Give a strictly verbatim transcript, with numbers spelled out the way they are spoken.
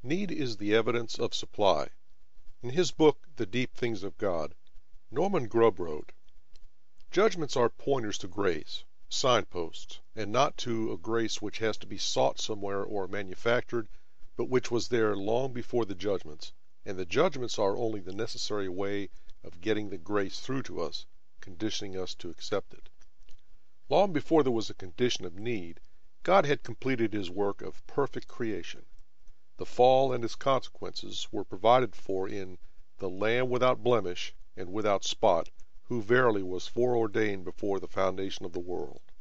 Need is the evidence of supply. In his book, The Deep Things of God, Norman Grubb wrote, "Judgments are pointers to grace, signposts, and not to a grace which has to be sought somewhere or manufactured, but which was there long before the judgments, and the judgments are only the necessary way of getting the grace through to us, conditioning us to accept it." Long before there was a condition of need, God had completed his work of perfect creation. The fall and its consequences were provided for in the Lamb without blemish and without spot, who verily was foreordained before the foundation of the world.